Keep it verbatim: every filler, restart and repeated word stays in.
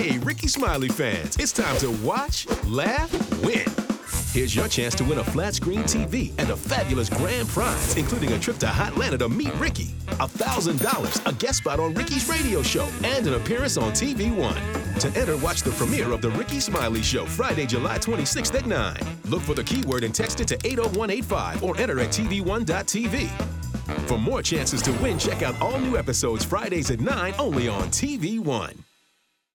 Hey, Ricky Smiley fans, it's time to watch, laugh, win. Here's your chance to win a flat screen T V and a fabulous grand prize, including a trip to Hotlanta to meet Ricky, one thousand dollars, a guest spot on Ricky's radio show, and an appearance on T V One. To enter, watch the premiere of The Ricky Smiley Show, Friday, July twenty-sixth at nine. Look for the keyword and text it to eight oh one eight five or enter at T V one dot T V. For more chances to win, check out all new episodes Fridays at nine only on T V One.